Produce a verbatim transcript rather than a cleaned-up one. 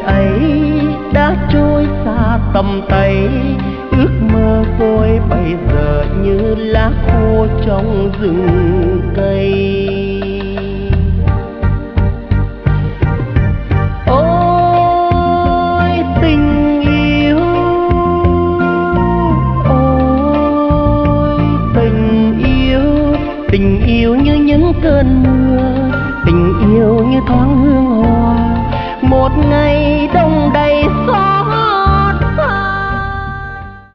ấy đã trôi xa tầm tay, ước mơ vội bây giờ như lá khô trong rừng cây. Ôi tình yêu, ôi tình yêu, tình yêu như những cơn mưa, tình yêu như thoáng hương hoa, một ngày đông đầy gió